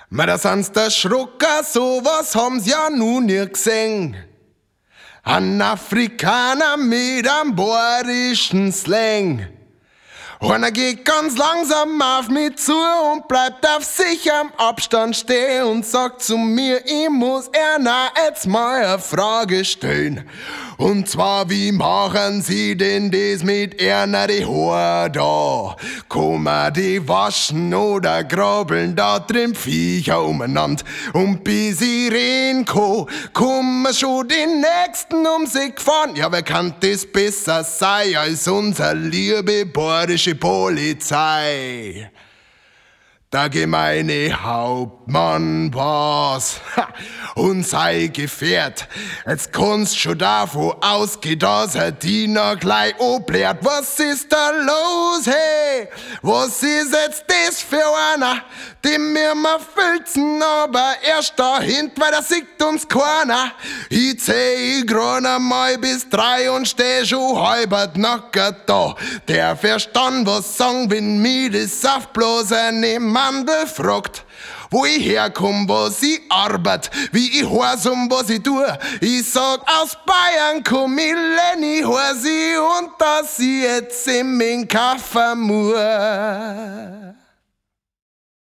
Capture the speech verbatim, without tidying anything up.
Ma da sind's der Schrucker, sowas haben sie ja nun nie gesehen. Ein Afrikaner mit einem bayerischen Slang. Einer geht ganz langsam auf mich zu und bleibt auf sicherem Abstand stehen und sagt zu mir, ich muss Erna jetzt mal eine Frage stellen. Und zwar, wie machen Sie denn das mit Erna die Haare da? Kommen die waschen oder grabeln da drin Viecher umeinander? Und bis ich reden kann, kommen schon die Nächsten um sich gefahren. Ja, wer kann das besser sein als unser liebe bayerische Polizei? Der gemeine Hauptmann war's und sei Gefährt. Jetzt kannst schon davon ausgehen, dass er die noch gleich oblärt. Was ist da los, hey? Was ist jetzt das für einer? Den mir mal filzen, aber erst dahinten, weil da sieht uns keiner. Ich zähl grad einmal bis drei und steh schon halbert nackert da. Der verstand was sagen, wenn mir das auf bloß eine Mandel fragt. Wo ich herkomm, was ich arbeit, wie ich heiß und was ich tu. Ich sag, aus Bayern komm ich, Lenny heiß ich und dass ich jetzt in mein Kaffer muss.